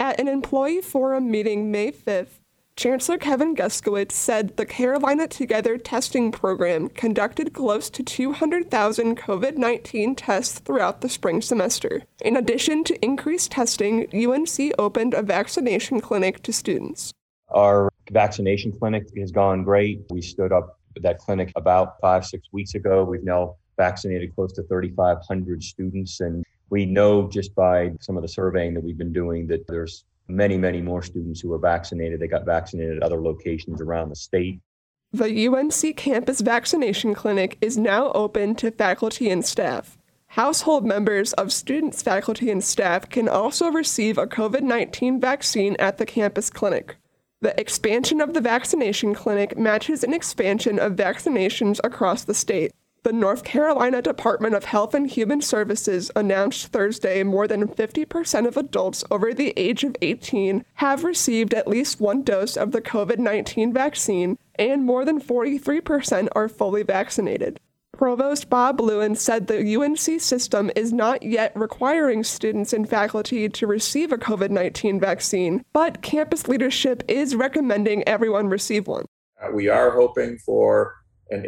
At an employee forum meeting May 5th, Chancellor Kevin Guskiewicz said the Carolina Together testing program conducted close to 200,000 COVID-19 tests throughout the spring semester. In addition to increased testing, UNC opened a vaccination clinic to students. Our vaccination clinic has gone great. We stood up that clinic about 5-6 weeks ago. We've now vaccinated close to 3,500 students, and we know just by some of the surveying that we've been doing that there's many, many more students who are vaccinated. They got vaccinated at other locations around the state. The UNC campus vaccination clinic is now open to faculty and staff. Household members of students, faculty, and staff can also receive a COVID-19 vaccine at the campus clinic. The expansion of the vaccination clinic matches an expansion of vaccinations across the state. The North Carolina Department of Health and Human Services announced Thursday more than 50% of adults over the age of 18 have received at least one dose of the COVID-19 vaccine, and more than 43% are fully vaccinated. Provost Bob Lewin said the UNC system is not yet requiring students and faculty to receive a COVID-19 vaccine, but campus leadership is recommending everyone receive one. We are hoping for an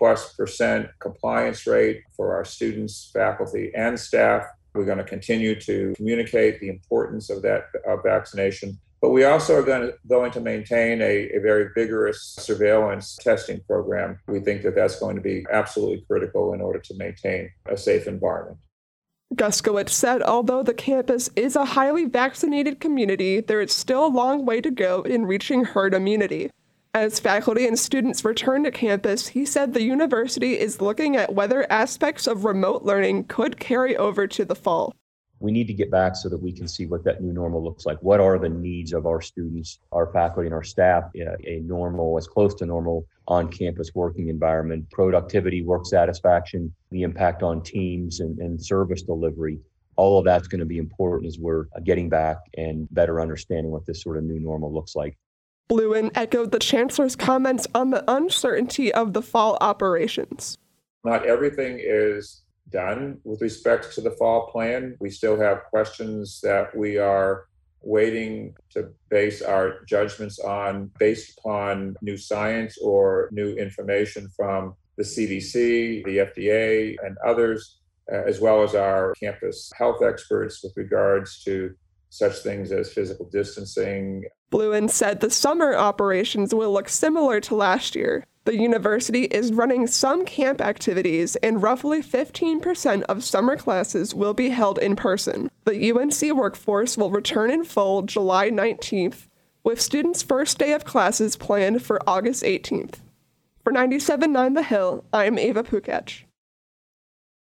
80+% compliance rate for our students, faculty, and staff. We're going to continue to communicate the importance of that vaccination. But we also are going to maintain a very vigorous surveillance testing program. We think that that's going to be absolutely critical in order to maintain a safe environment. Guskiewicz said although the campus is a highly vaccinated community, there is still a long way to go in reaching herd immunity. As faculty and students return to campus, he said the university is looking at whether aspects of remote learning could carry over to the fall. We need to get back so that we can see what that new normal looks like. What are the needs of our students, our faculty, and our staff in a normal, as close to normal on-campus working environment, productivity, work satisfaction, the impact on teams and service delivery. All of that's going to be important as we're getting back and better understanding what this sort of new normal looks like. Lewin echoed the chancellor's comments on the uncertainty of the fall operations. Not everything is done with respect to the fall plan. We still have questions that we are waiting to base our judgments on based upon new science or new information from the CDC, the FDA, and others, as well as our campus health experts with regards to such things as physical distancing. Lewin said the summer operations will look similar to last year. The university is running some camp activities, and roughly 15% of summer classes will be held in person. The UNC workforce will return in full July 19th, with students' first day of classes planned for August 18th. For 97.9 The Hill, I'm Ava Pukach.